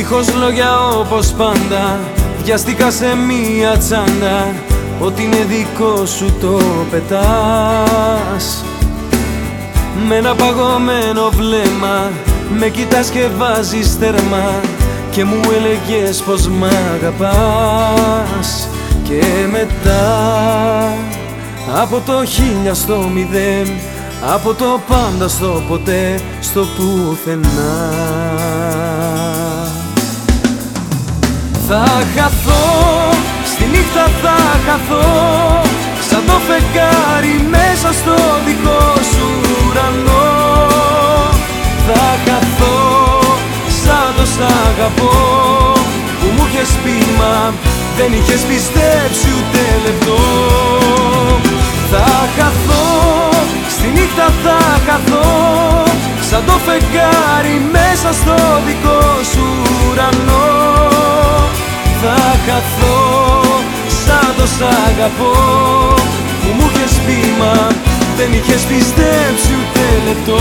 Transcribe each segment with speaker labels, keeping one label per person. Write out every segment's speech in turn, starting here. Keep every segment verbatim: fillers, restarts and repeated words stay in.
Speaker 1: Δίχως λόγια όπως πάντα, βιαστικά σε μία τσάντα. Ό,τι είναι δικό σου το πετάς. Με ένα παγωμένο βλέμμα με κοιτάς και βάζεις τέρμα και μου έλεγες πως μ' αγαπάς. Και μετά από το χίλια στο μηδέν, από το πάντα στο ποτέ, στο πουθενά, θα χαθώ, στη νύχτα θα χαθώ, σαν το φεγγάρι μέσα στο δικό σου ουρανό. Θα χαθώ, σαν το σ' αγαπώ, που μου είχες πει μα δεν είχες πιστέψει ούτε λεπτό. Θα χαθώ, στη νύχτα θα χαθώ, σαν το φεγγάρι μέσα στο δικό σου ουρανό. Θα χαθώ, σαν το σ' αγαπώ, που μου είχες πει μα δεν είχες πιστέψει ούτε λεπτό.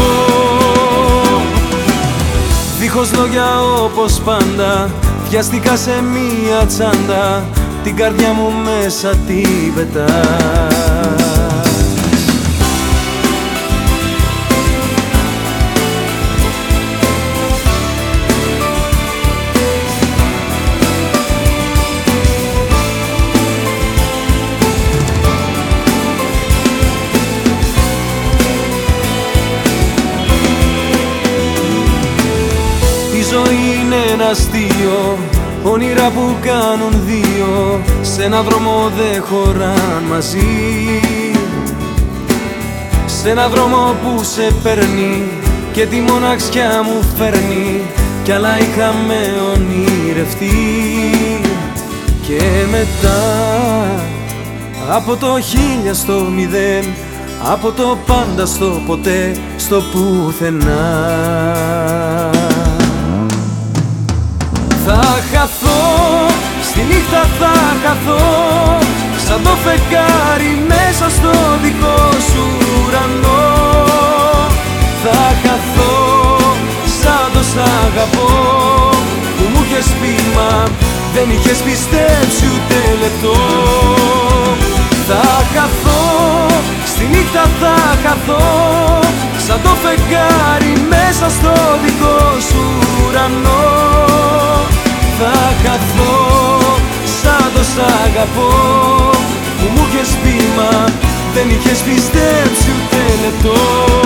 Speaker 1: Δίχως λόγια όπως πάντα, βιαστικά σε μία τσάντα, την καρδιά μου μέσα την πετάς. Η ζωή είναι ένα αστείο, όνειρα που κάνουν δύο, σε έναν δρόμο δεν χωράν μαζί. Σε έναν δρόμο που σε παίρνει και τη μοναξιά μου φέρνει, κι άλλα είχαμε ονειρευτεί. Και μετά από το χίλια στο μηδέν, από το πάντα στο ποτέ, στο πουθενά, θα χαθώ, στη νύχτα θα χαθώ, σαν το φεγγάρι μέσα στο δικό σου ουρανό. Θα χαθώ, σαν το σ' αγαπώ, που μου είχες πει μα δεν είχες πιστέψει ούτε λεπτό. Θα χαθώ, στη νύχτα θα χαθώ, σαν το φεγγάρι μέσα στο δικό σου ουρανό. Θα χαθώ, σαν το σ' αγαπώ, που μου είχες πει μα δεν είχες πιστέψει ούτε λεπτό.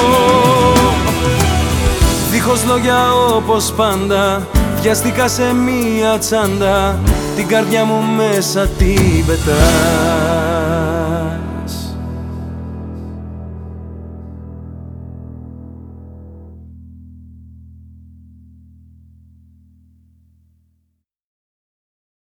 Speaker 1: Δίχως λόγια όπως πάντα, βιαστικά σε μία τσάντα, την καρδιά μου μέσα την πετάς.